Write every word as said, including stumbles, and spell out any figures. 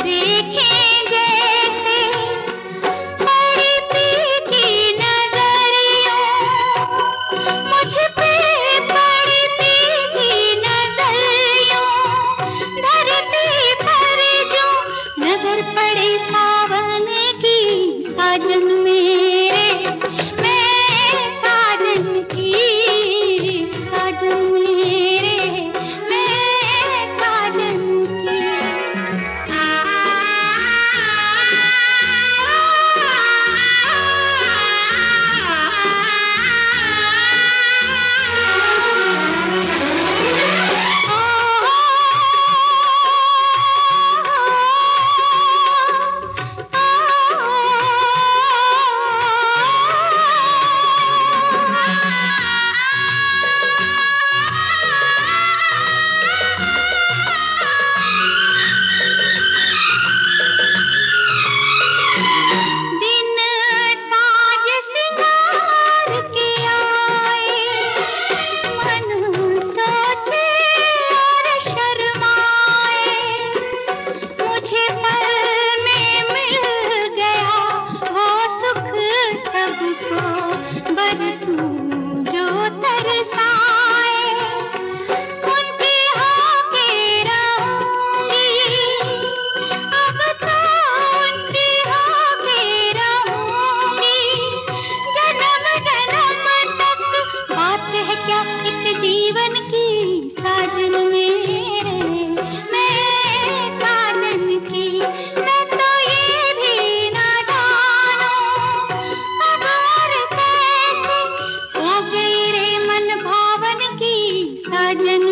देखें जैसे बड़ी पीकी नजरियों, मुझ पे बड़ी पीकी नजरियों, धरती पर जो नजर पड़े सावन की साजन मेरे, मैं साजन की साजन मेरे, मैं साजन की। जीवन की साजन मेरे, मैं साजन की। मैं तो ये भी ना जानूं अब और कैसे हो गई रे मन भावन की साजन